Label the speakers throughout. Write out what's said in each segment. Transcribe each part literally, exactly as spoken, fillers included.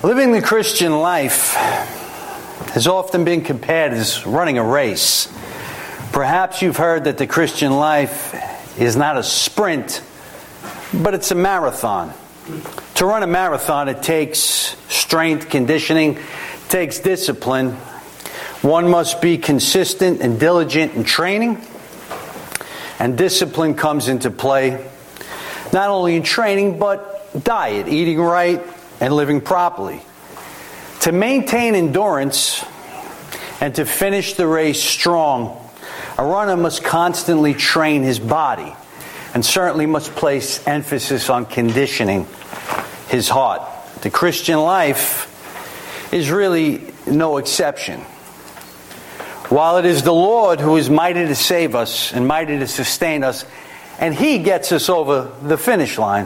Speaker 1: Living the Christian life has often been compared as running a race. Perhaps you've heard that the Christian life is not a sprint, but it's a marathon. To run a marathon, it takes strength, conditioning, takes discipline. One must be consistent and diligent in training, and discipline comes into play not only in training, but diet, eating right, and living properly. To maintain endurance and to finish the race strong, a runner must constantly train his body and certainly must place emphasis on conditioning his heart. The Christian life is really no exception. While it is the Lord who is mighty to save us and mighty to sustain us, and He gets us over the finish line,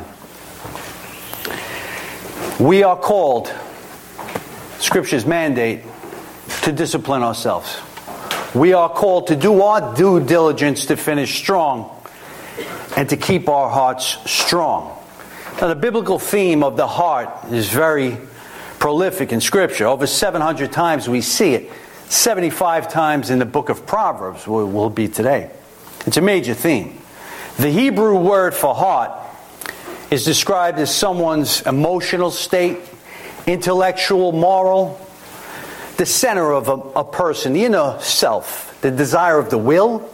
Speaker 1: we are called, Scripture's mandate, to discipline ourselves. We are called to do our due diligence to finish strong and to keep our hearts strong. Now, the biblical theme of the heart is very prolific in Scripture. Over seven hundred times we see it. seventy-five times in the book of Proverbs will will be today. It's a major theme. The Hebrew word for heart is described as someone's emotional state, intellectual, moral, the center of a, a person, the inner self, the desire of the will,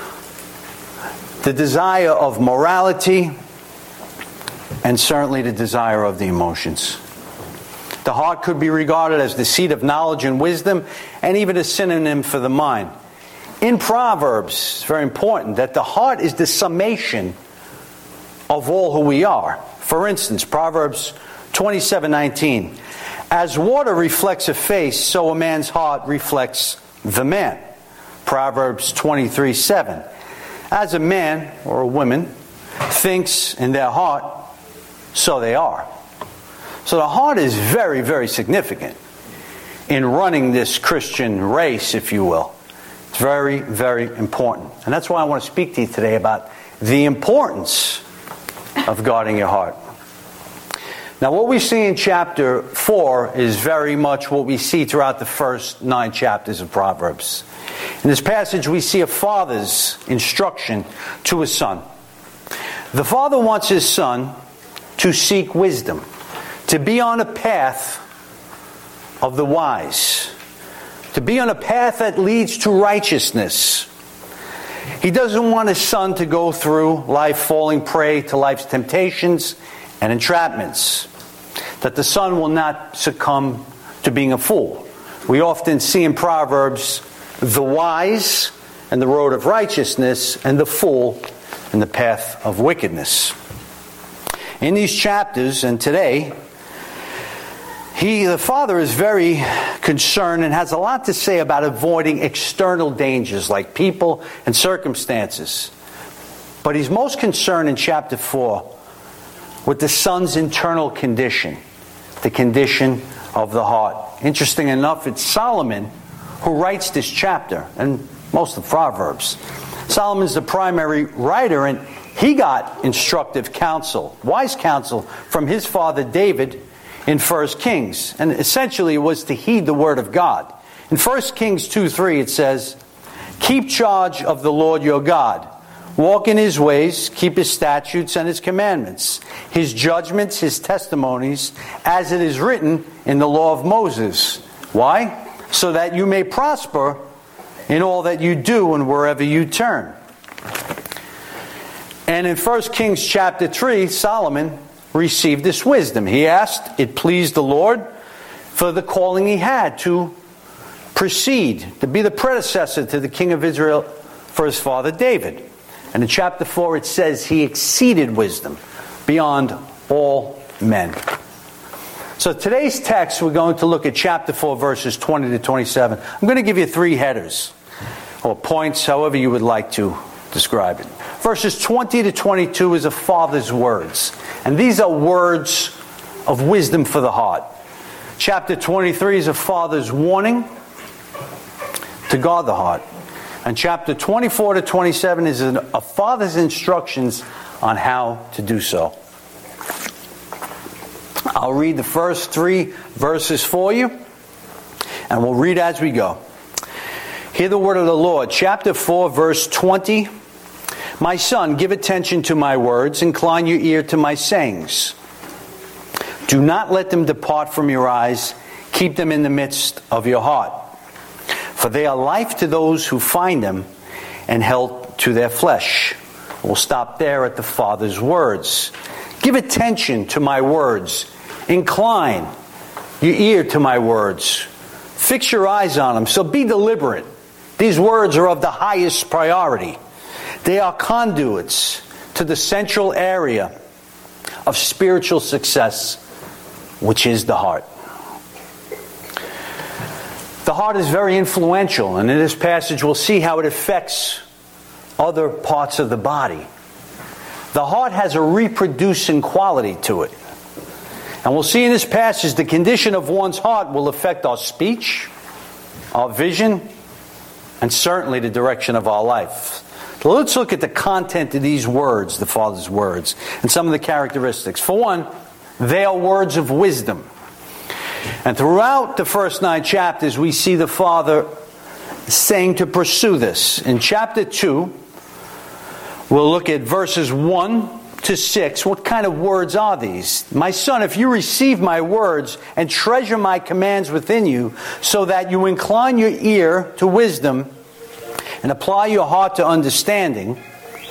Speaker 1: the desire of morality, and certainly the desire of the emotions. The heart could be regarded as the seat of knowledge and wisdom, and even a synonym for the mind. In Proverbs, it's very important that the heart is the summation of all who we are. For instance, Proverbs twenty-seven nineteen. As water reflects a face, so a man's heart reflects the man. Proverbs twenty-three seven. As a man or a woman thinks in their heart, so they are. So the heart is very, very significant in running this Christian race, if you will. It's very, very important. And that's why I want to speak to you today about the importance of guarding your heart. Now, what we see in chapter four is very much what we see throughout the first nine chapters of Proverbs. In this passage, we see a father's instruction to his son. The father wants his son to seek wisdom, to be on a path of the wise, to be on a path that leads to righteousness. He doesn't want his son to go through life falling prey to life's temptations and entrapments, that the son will not succumb to being a fool. We often see in Proverbs the wise and the road of righteousness, and the fool and the path of wickedness. In these chapters and today, he, the father, is very concerned and has a lot to say about avoiding external dangers like people and circumstances. But he's most concerned in chapter four with the son's internal condition, the condition of the heart. Interesting enough, it's Solomon who writes this chapter and most of Proverbs. Solomon's the primary writer, and he got instructive counsel, wise counsel, from his father David in First Kings. And essentially it was to heed the word of God. In First Kings two three it says, "Keep charge of the Lord your God. Walk in His ways, keep His statutes and His commandments, His judgments, His testimonies, as it is written in the law of Moses." Why? So that you may prosper in all that you do and wherever you turn. And in First Kings chapter three, Solomon received this wisdom. He asked, it pleased the Lord for the calling he had to proceed, to be the predecessor to the king of Israel for his father David. And in chapter four it says he exceeded wisdom beyond all men. So today's text, we're going to look at chapter four, verses twenty to twenty-seven. I'm going to give you three headers, or points, however you would like to describe it. Verses twenty to twenty-two is a father's words. And these are words of wisdom for the heart. Chapter twenty-three is a father's warning to guard the heart. And chapter twenty-four to twenty-seven is a father's instructions on how to do so. I'll read the first three verses for you, and we'll read as we go. Hear the word of the Lord. Chapter four, verse twenty. My son, give attention to my words. Incline your ear to my sayings. Do not let them depart from your eyes. Keep them in the midst of your heart. For they are life to those who find them, and health to their flesh. We'll stop there at the Father's words. Give attention to my words. Incline your ear to my words. Fix your eyes on them. So be deliberate. These words are of the highest priority. They are conduits to the central area of spiritual success, which is the heart. The heart is very influential, and in this passage we'll see how it affects other parts of the body. The heart has a reproducing quality to it. And we'll see in this passage the condition of one's heart will affect our speech, our vision, and certainly the direction of our life. So let's look at the content of these words, the Father's words, and some of the characteristics. For one, they are words of wisdom. And throughout the first nine chapters, we see the Father saying to pursue this. In chapter two, we'll look at verses one to six. What kind of words are these? My son, if you receive my words and treasure my commands within you, so that you incline your ear to wisdom and apply your heart to understanding.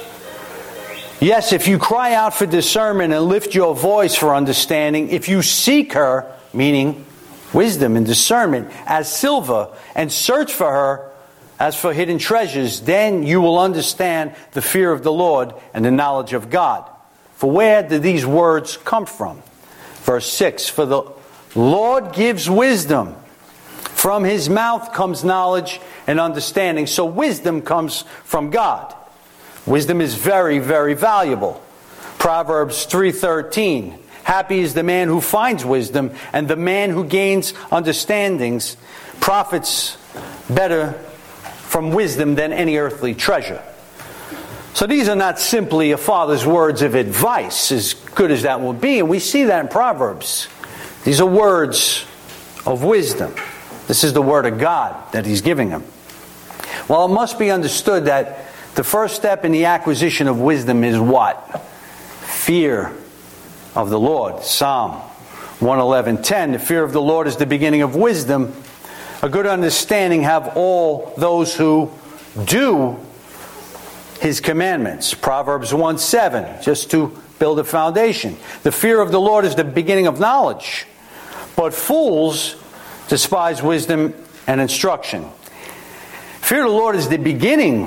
Speaker 1: Yes, if you cry out for discernment and lift your voice for understanding, if you seek her, meaning wisdom and discernment, as silver, and search for her as for hidden treasures, then you will understand the fear of the Lord and the knowledge of God. For where do these words come from? Verse six, for the Lord gives wisdom. From his mouth comes knowledge and understanding. So wisdom comes from God. Wisdom is very, very valuable. Proverbs three thirteen. Happy is the man who finds wisdom, and the man who gains understandings profits better from wisdom than any earthly treasure. So these are not simply a father's words of advice, as good as that will be, and we see that in Proverbs. These are words of wisdom. This is the word of God that he's giving him. Well, it must be understood that the first step in the acquisition of wisdom is what? Fear of the Lord. Psalm one eleven ten. The fear of the Lord is the beginning of wisdom. A good understanding have all those who do his commandments. Proverbs one seven, just to build a foundation. The fear of the Lord is the beginning of knowledge, but fools despise wisdom and instruction. Fear of the Lord is the beginning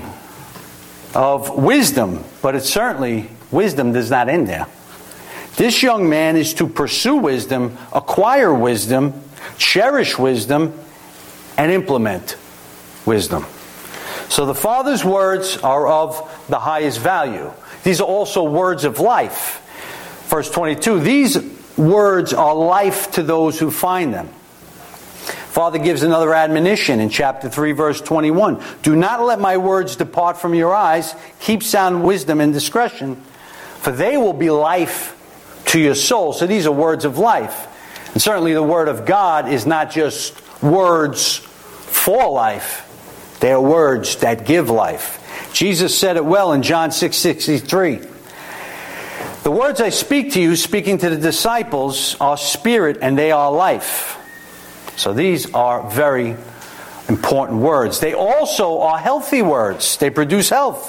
Speaker 1: of wisdom, but it's certainly, wisdom does not end there. This young man is to pursue wisdom, acquire wisdom, cherish wisdom, and implement wisdom. So the Father's words are of the highest value. These are also words of life. Verse twenty-two, these words are life to those who find them. Father gives another admonition in chapter three, verse twenty-one. Do not let my words depart from your eyes. Keep sound wisdom and discretion, for they will be life to your soul. So these are words of life. And certainly the word of God is not just words for life. They are words that give life. Jesus said it well in John six sixty-three. The words I speak to you, speaking to the disciples, are spirit and they are life. So these are very important words. They also are healthy words. They produce health.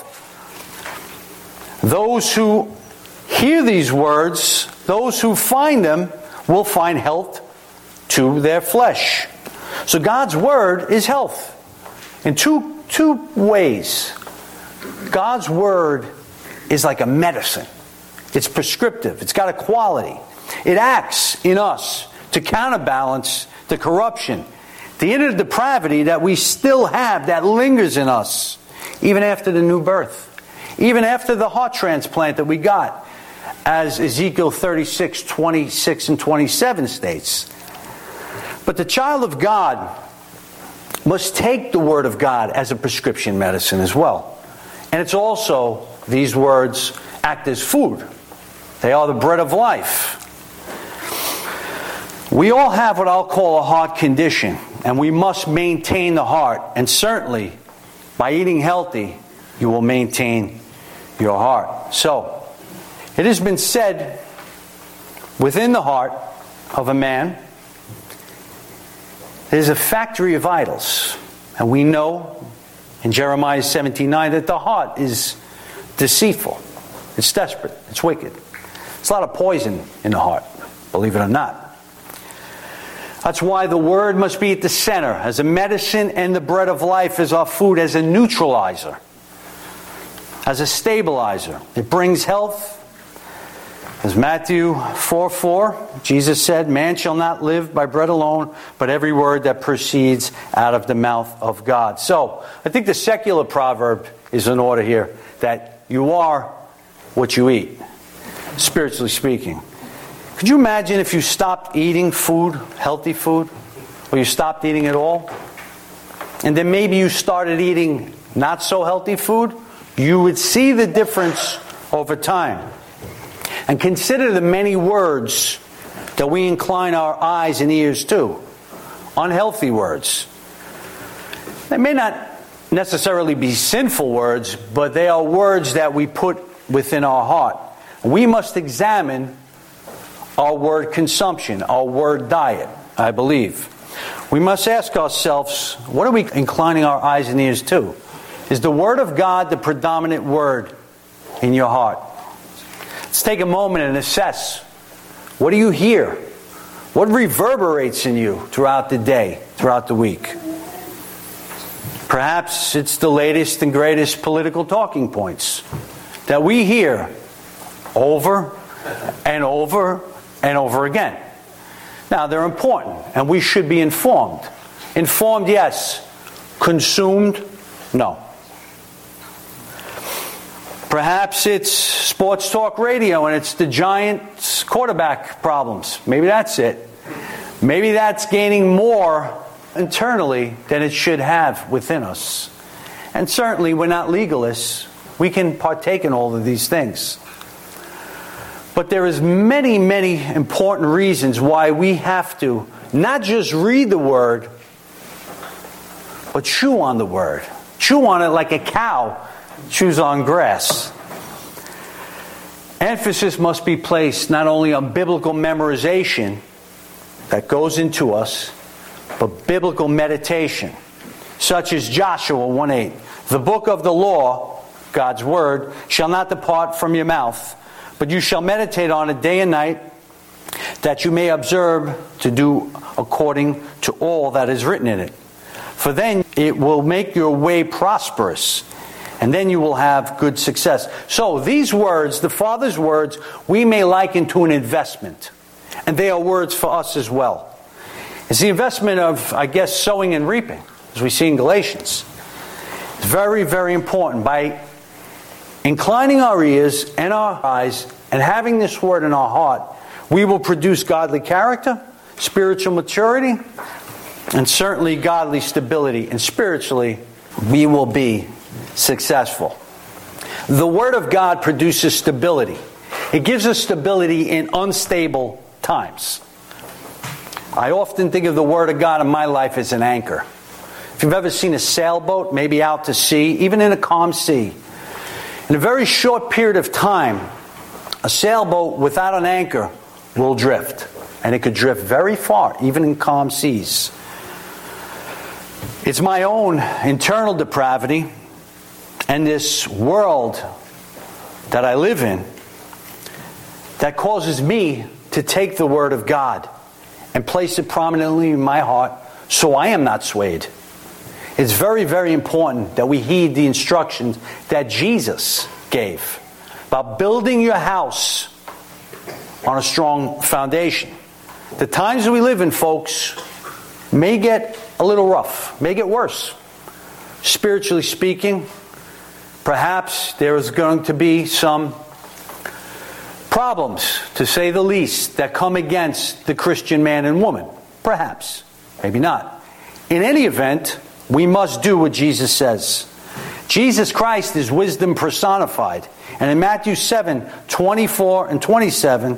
Speaker 1: Those who hear these words, those who find them, will find health to their flesh. So God's word is health in two, two ways. God's word is like a medicine. It's prescriptive. It's got a quality. It acts in us to counterbalance the corruption, the inner depravity that we still have that lingers in us, even after the new birth, even after the heart transplant that we got, as Ezekiel thirty-six, twenty-six and twenty-seven states. But the child of God must take the Word of God as a prescription medicine as well. And it's also, these words act as food. They are the bread of life. We all have what I'll call a heart condition, and we must maintain the heart. And certainly, by eating healthy, you will maintain your heart. So, it has been said within the heart of a man, there's a factory of idols. And we know in Jeremiah seventeen nine that the heart is deceitful. It's desperate. It's wicked. There's a lot of poison in the heart, believe it or not. That's why the Word must be at the center, as a medicine and the bread of life, as our food, as a neutralizer, as a stabilizer. It brings health. As Matthew four four, Jesus said, "Man shall not live by bread alone, but every word that proceeds out of the mouth of God." So, I think the secular proverb is in order here, that you are what you eat, spiritually speaking. Could you imagine if you stopped eating food, healthy food, or you stopped eating at all, and then maybe you started eating not so healthy food? You would see the difference over time. And consider the many words that we incline our eyes and ears to. Unhealthy words. They may not necessarily be sinful words, but they are words that we put within our heart. We must examine our word consumption, our word diet, I believe. We must ask ourselves, what are we inclining our eyes and ears to? Is the Word of God the predominant word in your heart? Let's take a moment and assess. What do you hear? What reverberates in you throughout the day, throughout the week? Perhaps it's the latest and greatest political talking points that we hear over and over and over again. Now, they're important, and we should be informed. Informed, yes. Consumed, no. Perhaps it's sports talk radio and it's the Giants quarterback problems. Maybe that's it. Maybe that's gaining more internally than it should have within us. And certainly we're not legalists. We can partake in all of these things. But there is many, many important reasons why we have to not just read the Word, but chew on the Word. Chew on it like a cow chews on grass. Emphasis must be placed not only on biblical memorization that goes into us, but biblical meditation, such as Joshua one eight. The book of the law, God's Word, shall not depart from your mouth, but you shall meditate on it day and night, that you may observe to do according to all that is written in it. For then it will make your way prosperous, and then you will have good success. So these words, the Father's words, we may liken to an investment. And they are words for us as well. It's the investment of, I guess, sowing and reaping, as we see in Galatians. It's very, very important. By inclining our ears and our eyes and having this word in our heart, we will produce godly character, spiritual maturity, and certainly godly stability. And spiritually, we will be successful. The Word of God produces stability. It gives us stability in unstable times. I often think of the Word of God in my life as an anchor. If you've ever seen a sailboat, maybe out to sea, even in a calm sea, in a very short period of time, a sailboat without an anchor will drift. And it could drift very far, even in calm seas. It's my own internal depravity and this world that I live in that causes me to take the Word of God and place it prominently in my heart so I am not swayed. It's very, very important that we heed the instructions that Jesus gave about building your house on a strong foundation. The times that we live in, folks, may get a little rough, may get worse. Spiritually speaking, perhaps there is going to be some problems, to say the least, that come against the Christian man and woman. Perhaps. Maybe not. In any event, we must do what Jesus says. Jesus Christ is wisdom personified. And in Matthew seven, twenty-four and twenty-seven,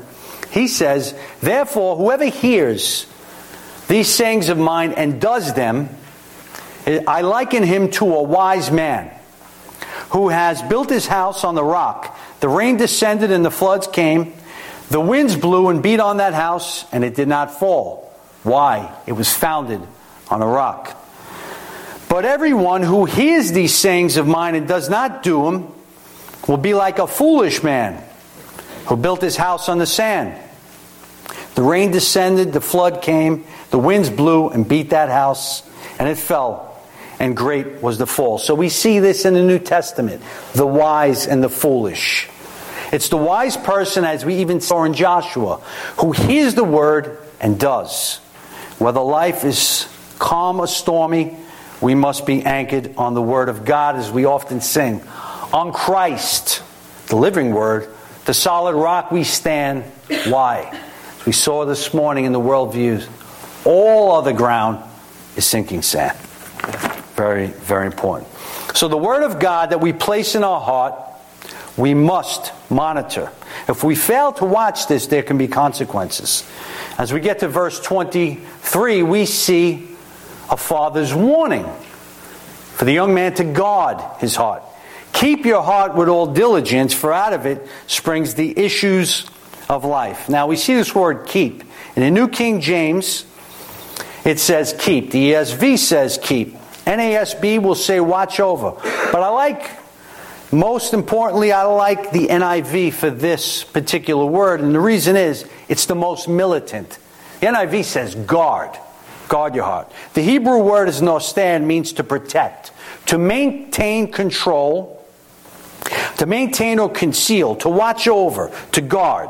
Speaker 1: He says, therefore, whoever hears these sayings of mine and does them, I liken him to a wise man who has built his house on the rock. The rain descended and the floods came. The winds blew and beat on that house, and it did not fall. Why? It was founded on a rock. But everyone who hears these sayings of mine and does not do them will be like a foolish man who built his house on the sand. The rain descended, the flood came, the winds blew and beat that house, and it fell, and great was the fall. So we see this in the New Testament, the wise and the foolish. It's the wise person, as we even saw in Joshua, who hears the word and does. Whether life is calm or stormy, we must be anchored on the word of God, as we often sing. On Christ, the living word, the solid rock we stand. Why? As we saw this morning in the worldviews, all other ground is sinking sand. Very, very important. So the word of God that we place in our heart, we must monitor. If we fail to watch this, there can be consequences. As we get to verse twenty-three, we see a father's warning for the young man to guard his heart. Keep your heart with all diligence, for out of it springs the issues of life. Now we see this word keep. In the New King James, it says keep. The E S V says keep. N A S B will say watch over. But I like, most importantly, I like the N I V for this particular word. And the reason is, it's the most militant. The N I V says guard. Guard your heart. The Hebrew word is nostan, means to protect, to maintain control, to maintain or conceal, to watch over, to guard.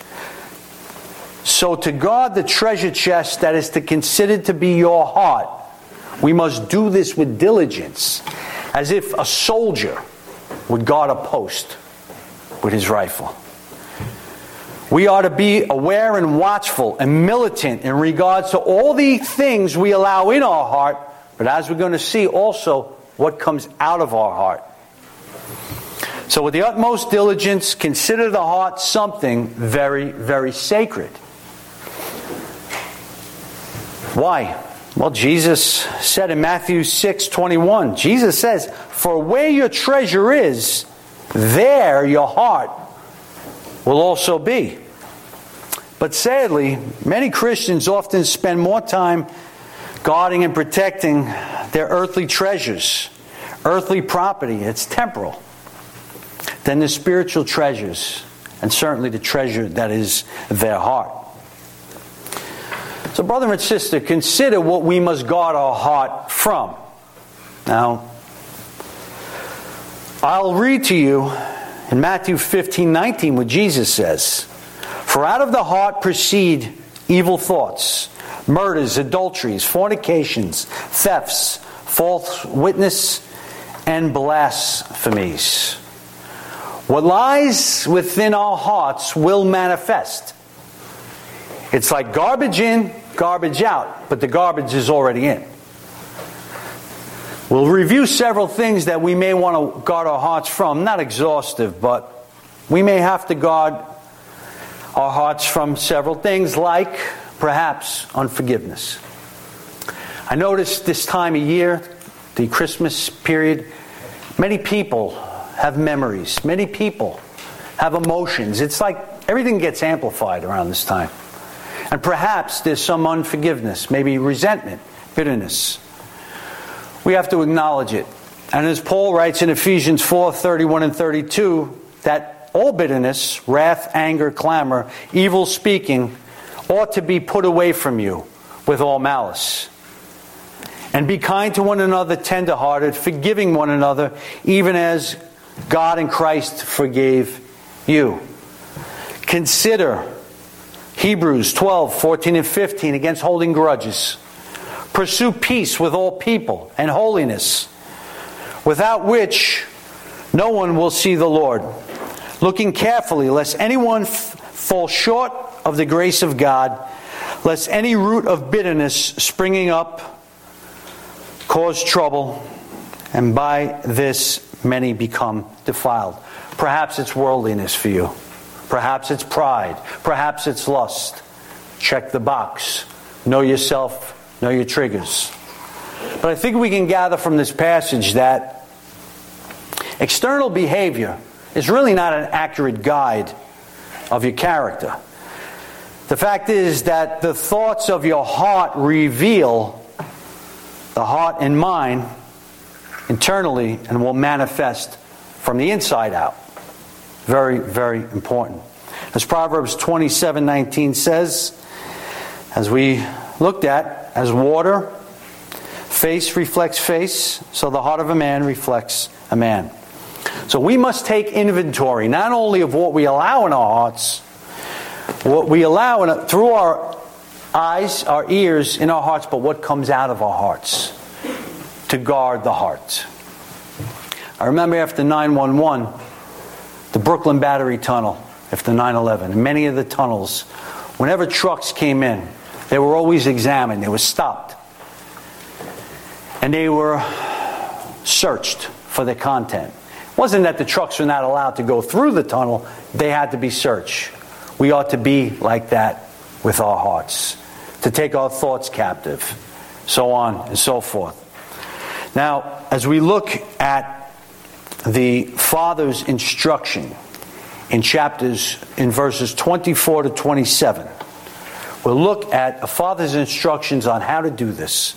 Speaker 1: So to guard the treasure chest that is to considered to be your heart, we must do this with diligence, as if a soldier would guard a post with his rifle. We are to be aware and watchful and militant in regards to all the things we allow in our heart, but as we're going to see also what comes out of our heart. So with the utmost diligence, consider the heart something very, very sacred. Why? Well, Jesus said in Matthew six twenty-one, Jesus says, for where your treasure is, there your heart will also be. But sadly, many Christians often spend more time guarding and protecting their earthly treasures, earthly property, it's temporal, than the spiritual treasures, and certainly the treasure that is their heart. So brother and sister, consider what we must guard our heart from. Now, I'll read to you in Matthew fifteen nineteen what Jesus says. For out of the heart proceed evil thoughts, murders, adulteries, fornications, thefts, false witness, and blasphemies. What lies within our hearts will manifest. It's like garbage in, garbage out, but the garbage is already in. We'll review several things that we may want to guard our hearts from. Not exhaustive, but we may have to guard our hearts from several things, like perhaps unforgiveness. I noticed this time of year, the Christmas period, many people have memories. Many people have emotions. It's like everything gets amplified around this time. And perhaps there's some unforgiveness, maybe resentment, bitterness. We have to acknowledge it. And as Paul writes in Ephesians four thirty-one and thirty-two, that all bitterness, wrath, anger, clamor, evil speaking ought to be put away from you with all malice. And be kind to one another, tender-hearted, forgiving one another, even as God in Christ forgave you. Consider Hebrews twelve, fourteen and fifteen against holding grudges. Pursue peace with all people and holiness, without which no one will see the Lord. Looking carefully, lest anyone f- fall short of the grace of God, lest any root of bitterness springing up cause trouble, and by this many become defiled. Perhaps it's worldliness for you. Perhaps it's pride. Perhaps it's lust. Check the box. Know yourself. Know your triggers. But I think we can gather from this passage that external behavior is really not an accurate guide of your character. The fact is that the thoughts of your heart reveal the heart and mind internally and will manifest from the inside out. Very, very important. As Proverbs twenty-seven nineteen says, as we looked at, as water, face reflects face, so the heart of a man reflects a man. So we must take inventory, not only of what we allow in our hearts, what we allow in, through our eyes, our ears, in our hearts, but what comes out of our hearts to guard the heart. I remember after nine one one, the Brooklyn Battery Tunnel, after nine eleven, and many of the tunnels, whenever trucks came in, they were always examined, they were stopped, and they were searched for the content. It wasn't that the trucks were not allowed to go through the tunnel, they had to be searched. We ought to be like that with our hearts, to take our thoughts captive, so on and so forth. Now, as we look at the Father's instruction in chapters, in verses twenty-four to twenty-seven, we'll look at a Father's instructions on how to do this.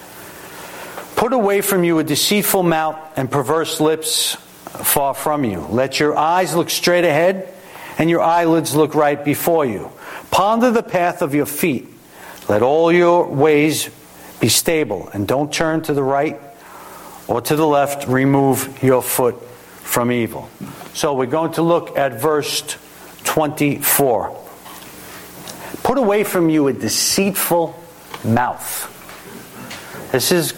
Speaker 1: Put away from you a deceitful mouth and perverse lips far from you. Let your eyes look straight ahead and your eyelids look right before you. Ponder the path of your feet. Let all your ways be stable, and don't turn to the right or to the left. Remove your foot from evil. So we're going to look at verse twenty-four. Put away from you a deceitful mouth. This is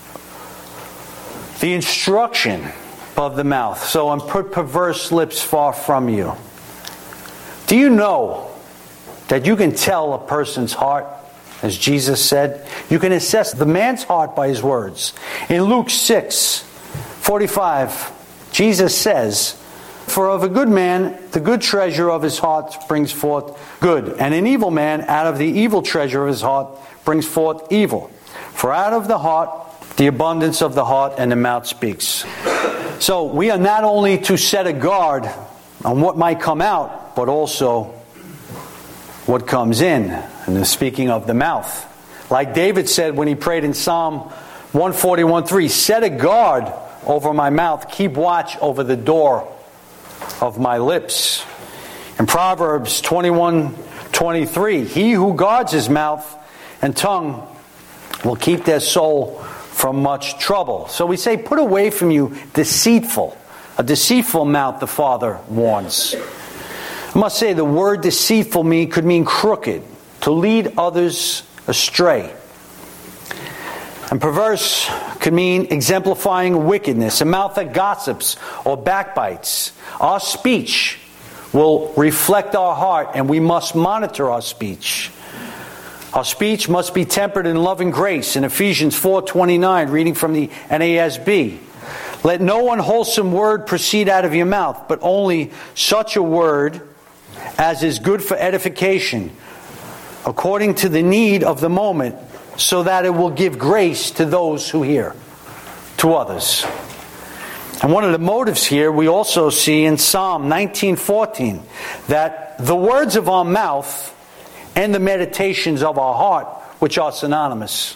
Speaker 1: the instruction of the mouth. So, and put perverse lips far from you. Do you know that you can tell a person's heart, as Jesus said? You can assess the man's heart by his words. In Luke six forty-five, Jesus says, "For of a good man, the good treasure of his heart brings forth good, and an evil man out of the evil treasure of his heart brings forth evil. For out of the heart, the abundance of the heart and the mouth speaks." So we are not only to set a guard on what might come out, but also what comes in. And speaking of the mouth, like David said when he prayed in Psalm one forty-one three, "Set a guard over my mouth, keep watch over the door of my lips." In Proverbs twenty-one twenty-three, "He who guards his mouth and tongue will keep their soul from much trouble." So we say, put away from you deceitful. A deceitful mouth, the Father warns. I must say the word deceitful mean, could mean crooked, to lead others astray. And perverse could mean exemplifying wickedness, a mouth that gossips or backbites. Our speech will reflect our heart, and we must monitor our speech. Our speech must be tempered in love and grace. In Ephesians four twenty-nine, reading from the N A S B, "Let no unwholesome word proceed out of your mouth, but only such a word as is good for edification, according to the need of the moment, so that it will give grace to those who hear," to others. And one of the motives here we also see in Psalm nineteen fourteen, that the words of our mouth and the meditations of our heart, which are synonymous,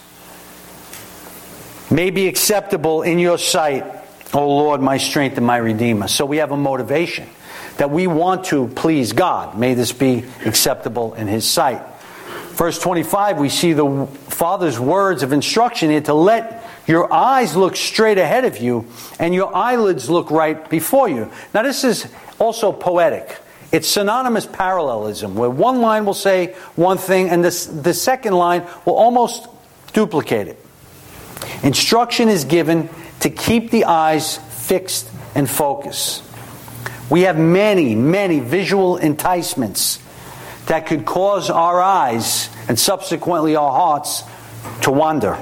Speaker 1: may be acceptable in your sight, O Lord, my strength and my Redeemer. So we have a motivation that we want to please God. May this be acceptable in His sight. Verse twenty-five, we see the Father's words of instruction here to let your eyes look straight ahead of you and your eyelids look right before you. Now this is also poetic. It's synonymous parallelism, where one line will say one thing and this, the second line will almost duplicate it. Instruction is given to keep the eyes fixed and focused. We have many, many visual enticements that could cause our eyes and subsequently our hearts to wander.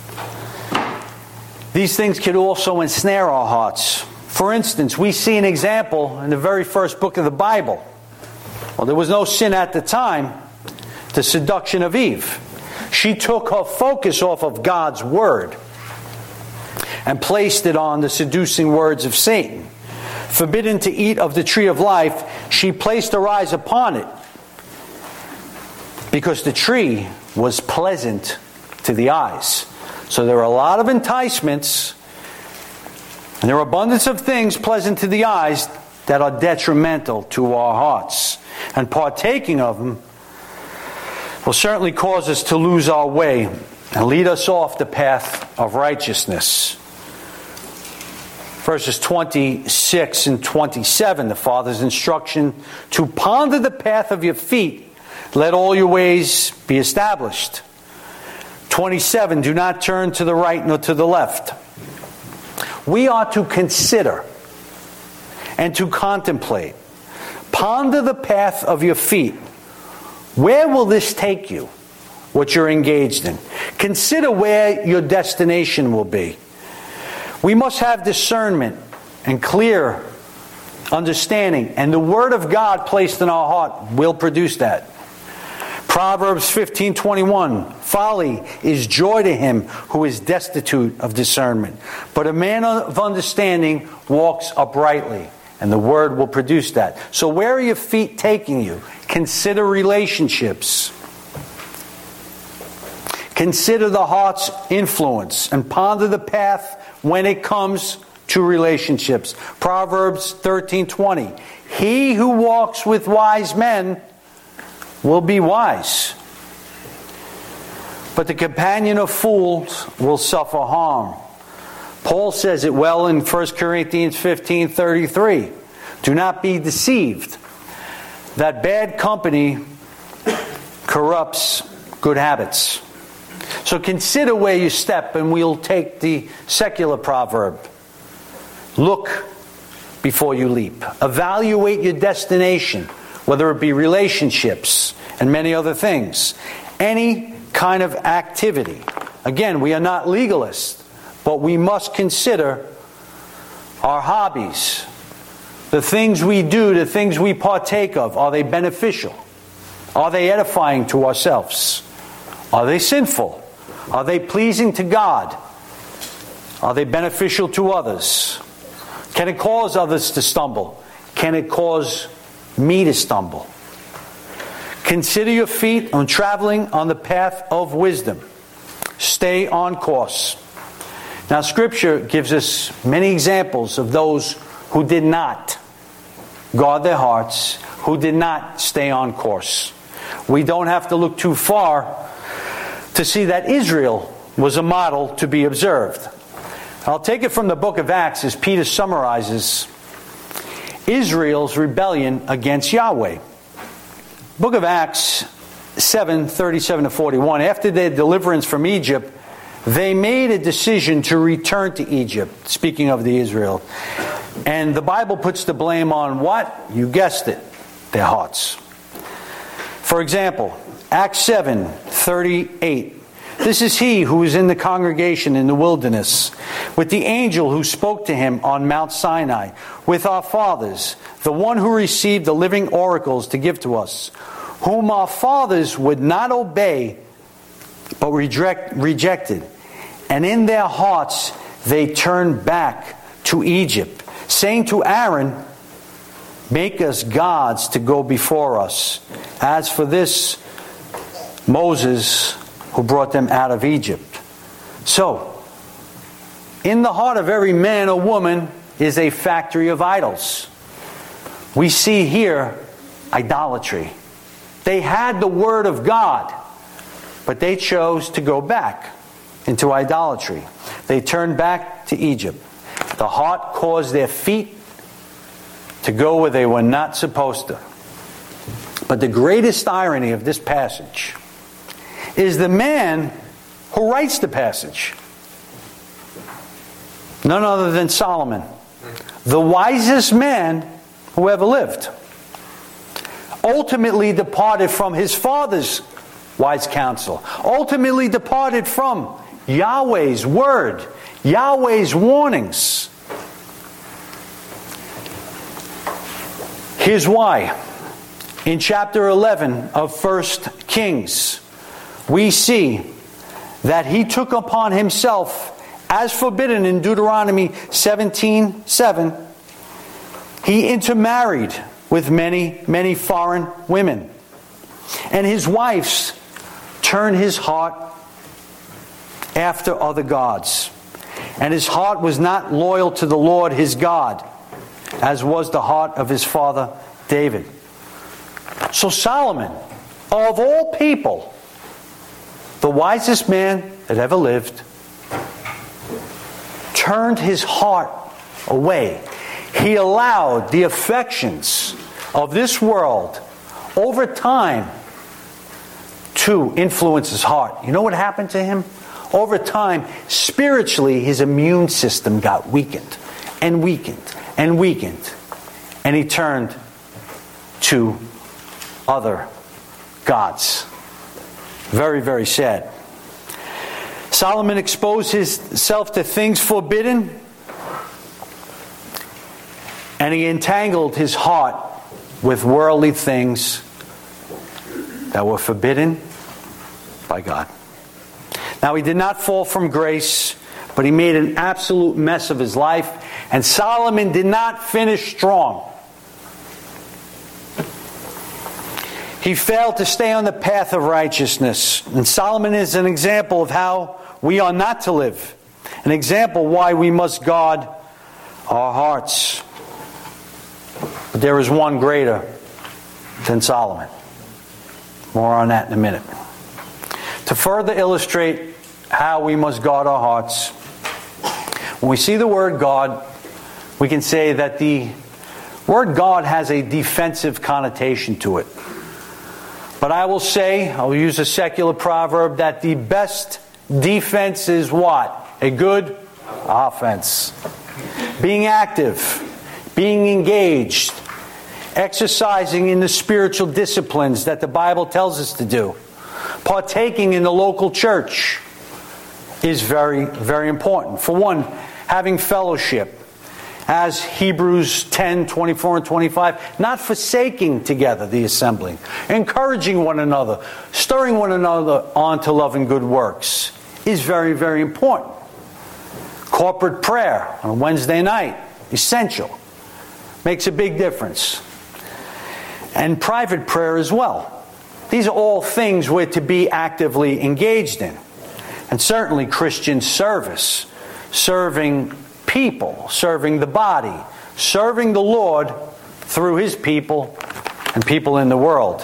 Speaker 1: These things could also ensnare our hearts. For instance, we see an example in the very first book of the Bible Well, there was no sin at the time, the seduction of Eve. She took her focus off of God's word and placed it on the seducing words of Satan. Forbidden to eat of the tree of life, she placed her eyes upon it because the tree was pleasant to the eyes. So there are a lot of enticements, and there are abundance of things pleasant to the eyes that are detrimental to our hearts. And partaking of them will certainly cause us to lose our way and lead us off the path of righteousness. Verses twenty-six and twenty-seven, the Father's instruction to ponder the path of your feet, let all your ways be established. twenty-seven, do not turn to the right nor to the left. We are to consider and to contemplate. Ponder the path of your feet. Where will this take you, what you're engaged in? Consider where your destination will be. We must have discernment and clear understanding, and the Word of God placed in our heart will produce that. Proverbs fifteen twenty-one, folly is joy to him who is destitute of discernment, but a man of understanding walks uprightly, and the Word will produce that. So where are your feet taking you? Consider relationships. Consider the heart's influence and ponder the path when it comes to relationships. Proverbs thirteen twenty. He who walks with wise men will be wise, but the companion of fools will suffer harm. Paul says it well in First Corinthians fifteen thirty-three. Do not be deceived. That bad company corrupts good habits. So consider where you step, and we'll take the secular proverb. Look before you leap. Evaluate your destination, whether it be relationships and many other things. Any kind of activity. Again, we are not legalists, but we must consider our hobbies. The things we do, the things we partake of, are they beneficial? Are they edifying to ourselves? Are they sinful? Are they pleasing to God? Are they beneficial to others? Can it cause others to stumble? Can it cause me to stumble? Consider your feet on traveling on the path of wisdom. Stay on course. Now, Scripture gives us many examples of those who did not guard their hearts, who did not stay on course. We don't have to look too far to see that Israel was a model to be observed. I'll take it from the book of Acts as Peter summarizes Israel's rebellion against Yahweh. Book of Acts seven thirty-seven to forty-one. After their deliverance from Egypt, they made a decision to return to Egypt, speaking of the Israel. And the Bible puts the blame on what? You guessed it, their hearts. For example, Acts seven thirty-eight. This is he who was in the congregation in the wilderness with the angel who spoke to him on Mount Sinai, with our fathers, the one who received the living oracles to give to us, whom our fathers would not obey, but reject, rejected. And in their hearts they turned back to Egypt, saying to Aaron, make us gods to go before us. As for this, Moses, who brought them out of Egypt. So, in the heart of every man or woman is a factory of idols. We see here idolatry. They had the Word of God, but they chose to go back into idolatry. They turned back to Egypt. The heart caused their feet to go where they were not supposed to. But the greatest irony of this passage is the man who writes the passage. None other than Solomon, the wisest man who ever lived, ultimately departed from his father's wise counsel, ultimately departed from Yahweh's word, Yahweh's warnings. Here's why. in chapter eleven of First Kings, we see that he took upon himself, as forbidden in Deuteronomy seventeen seven, he intermarried with many, many foreign women. And his wives turned his heart after other gods. And his heart was not loyal to the Lord his God, as was the heart of his father David. So Solomon, of all people, the wisest man that ever lived, turned his heart away. He allowed the affections of this world over time to influence his heart. You know what happened to him? Over time, spiritually, his immune system got weakened and weakened and weakened. And he turned to other gods. Very, very sad. Solomon exposed himself to things forbidden, and he entangled his heart with worldly things that were forbidden by God. Now, he did not fall from grace, but he made an absolute mess of his life, and Solomon did not finish strong. He failed to stay on the path of righteousness. And Solomon is an example of how we are not to live. An example why we must guard our hearts. But there is one greater than Solomon. More on that in a minute. To further illustrate how we must guard our hearts, when we see the word guard, we can say that the word guard has a defensive connotation to it. But I will say, I'll use a secular proverb, that the best defense is what? A good offense. Being active, being engaged, exercising in the spiritual disciplines that the Bible tells us to do, partaking in the local church is very, very important. For one, having fellowship. As Hebrews ten, twenty-four and twenty-five, not forsaking together the assembling, encouraging one another, stirring one another on to love and good works is very, very important. Corporate prayer on Wednesday night, essential. Makes a big difference. And private prayer as well. These are all things we're to be actively engaged in. And certainly Christian service, serving people, serving the body, serving the Lord through His people and people in the world.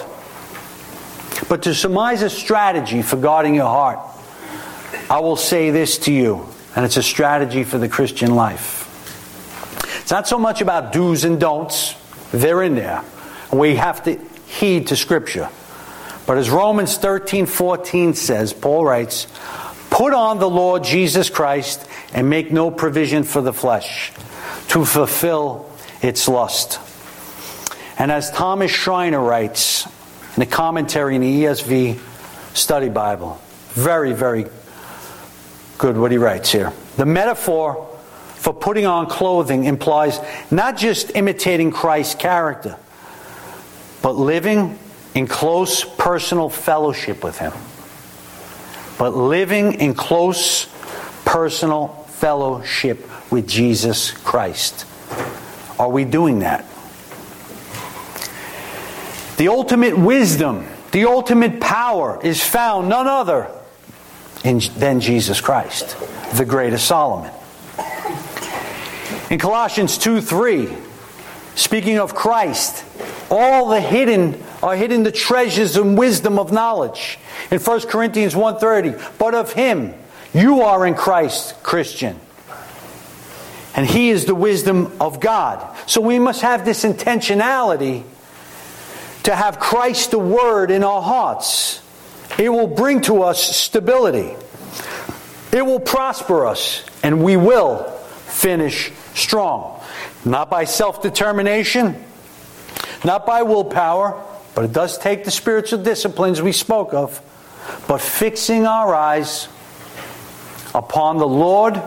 Speaker 1: But to surmise a strategy for guarding your heart, I will say this to you, and it's a strategy for the Christian life. It's not so much about do's and don'ts. They're in there. We have to heed to Scripture. But as Romans thirteen fourteen says, Paul writes, "Put on the Lord Jesus Christ and make no provision for the flesh to fulfill its lust." And as Thomas Schreiner writes in the commentary in the E S V Study Bible, very, very good what he writes here. The metaphor for putting on clothing implies not just imitating Christ's character, but living in close personal fellowship with Him. But living in close personal fellowship with Jesus Christ. Are we doing that? The ultimate wisdom, the ultimate power is found none other in, than Jesus Christ, the greatest Solomon. In Colossians two three, speaking of Christ, all the hidden are hidden the treasures and wisdom of knowledge. In First Corinthians one thirty, but of Him you are in Christ, Christian. And He is the wisdom of God. So we must have this intentionality to have Christ the Word in our hearts. It will bring to us stability. It will prosper us. And we will finish strong. Not by self-determination, not by willpower, but it does take the spiritual disciplines we spoke of, but fixing our eyes upon the Lord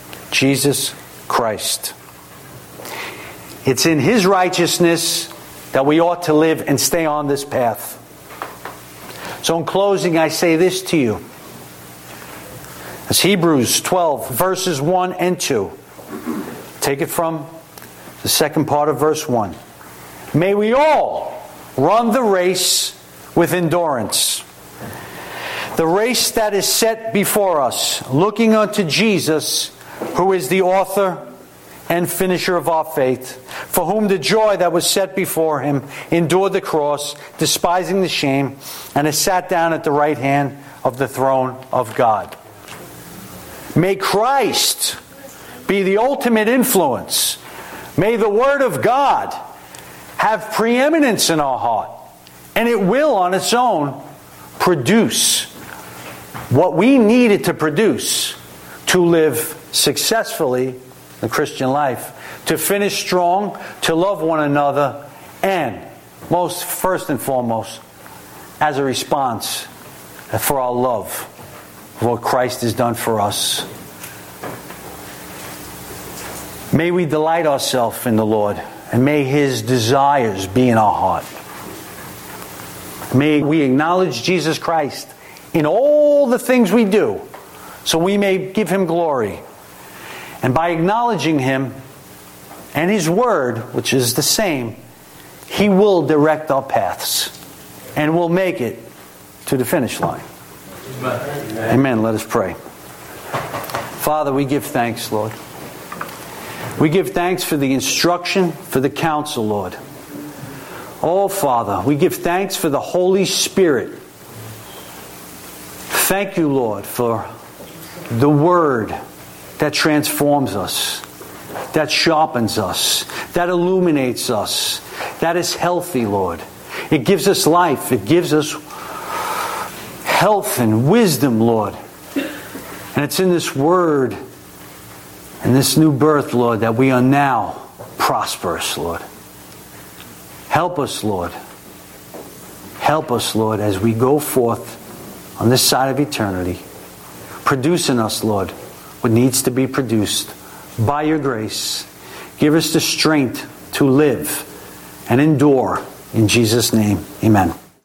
Speaker 1: Jesus Christ. It's in His righteousness that we ought to live and stay on this path. So in closing, I say this to you. It's Hebrews twelve, verses one and two. Take it from the second part of verse one. May we all run the race with endurance. The race that is set before us, looking unto Jesus, who is the author and finisher of our faith, for whom the joy that was set before him endured the cross, despising the shame, and has sat down at the right hand of the throne of God. May Christ be the ultimate influence. May the Word of God have preeminence in our heart. And it will on its own produce what we need it to produce to live successfully the Christian life, to finish strong, to love one another, and most first and foremost, as a response for our love for what Christ has done for us. May we delight ourselves in the Lord, and may His desires be in our heart. May we acknowledge Jesus Christ in all the things we do, so we may give Him glory. And by acknowledging Him and His Word, which is the same, He will direct our paths and will make it to the finish line. Amen. Amen. Let us pray. Father, we give thanks, Lord. We give thanks for the instruction, for the counsel, Lord. Oh, Father, we give thanks for the Holy Spirit. Thank you, Lord, for the Word that transforms us, that sharpens us, that illuminates us, that is healthy, Lord. It gives us life. It gives us health and wisdom, Lord. And it's in this Word and this new birth, Lord, that we are now prosperous, Lord. Help us, Lord. Help us, Lord, as we go forth on this side of eternity. Produce in us, Lord, what needs to be produced by your grace. Give us the strength to live and endure. In Jesus' name, amen.